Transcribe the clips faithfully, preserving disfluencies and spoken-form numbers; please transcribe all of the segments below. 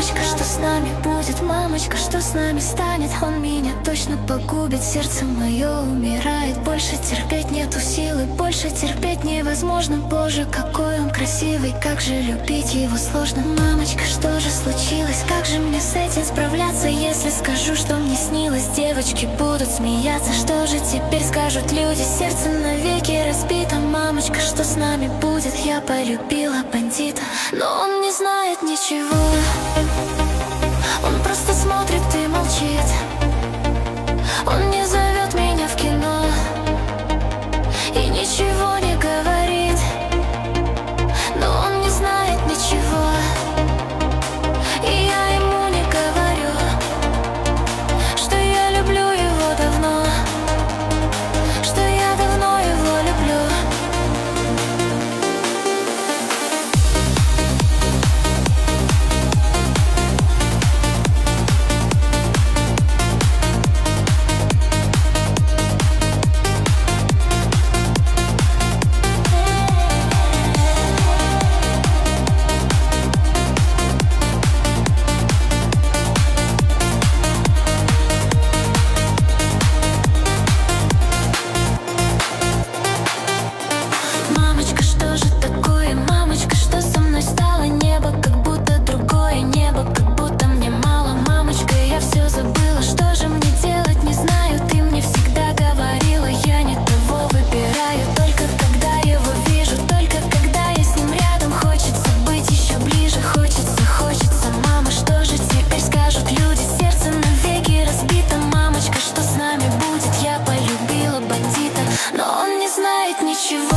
Мамочка, что с нами будет? Мамочка, что с нами станет? Он меня точно погубит, сердце мое умирает. Больше терпеть нету силы, больше терпеть невозможно. Боже, какой он красивый, как же любить его сложно. Мамочка, что же случилось? Как же мне с этим справляться? Если скажу, что мне снилось, девочки будут смеяться. Что же теперь скажут люди? Сердце навеки разбито. Мамочка, что с нами будет? Я полюбила бандита, но он не знает ничего. Он просто смотрит и молчит. Он не зовет меня в кино и ничего не говорит, но он не знает ничего, и я ему не говорю, что я люблю его давно, что я давно его люблю. Ничего,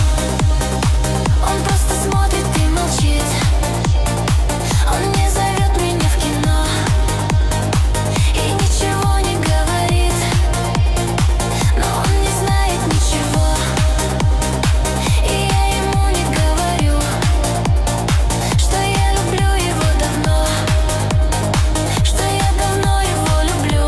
он просто смотрит и молчит. Он не зовет меня в кино и ничего не говорит, но он не знает ничего, и я ему не говорю, что я люблю его давно, что я давно его люблю.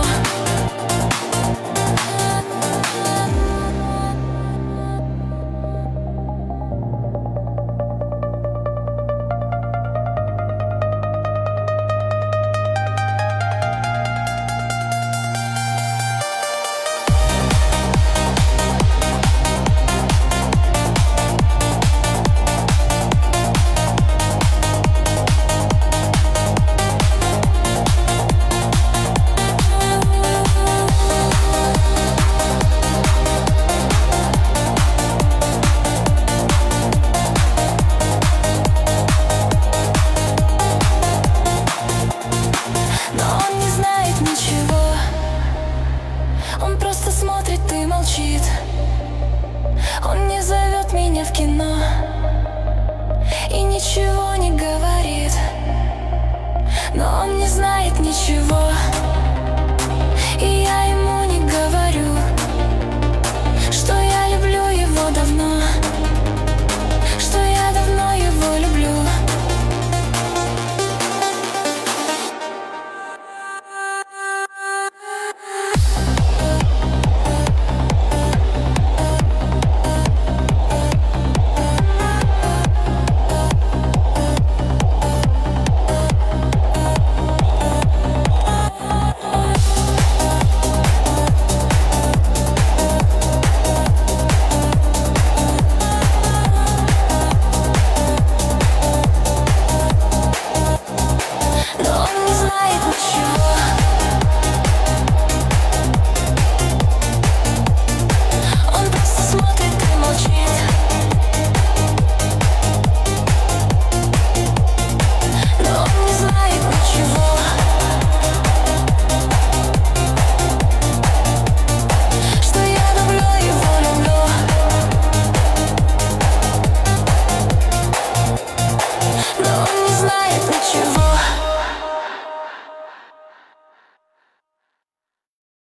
Он просто смотрит и молчит. Он не зовет меня в кино и ничего не говорит, но он не знает ничего.